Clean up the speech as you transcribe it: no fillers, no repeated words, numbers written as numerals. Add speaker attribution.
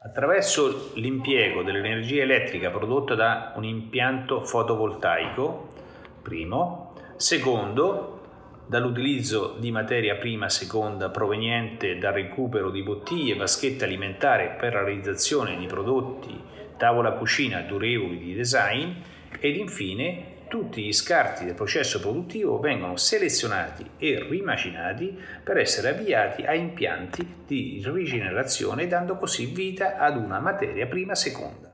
Speaker 1: Attraverso l'impiego dell'energia elettrica prodotta da un impianto fotovoltaico, primo. Secondo, dall'utilizzo di materia prima seconda proveniente dal recupero di bottiglie e vaschette alimentari per la realizzazione di prodotti tavola cucina durevoli di design. Ed infine tutti gli scarti del processo produttivo vengono selezionati e rimacinati per essere avviati a impianti di rigenerazione, dando così vita ad una materia prima seconda.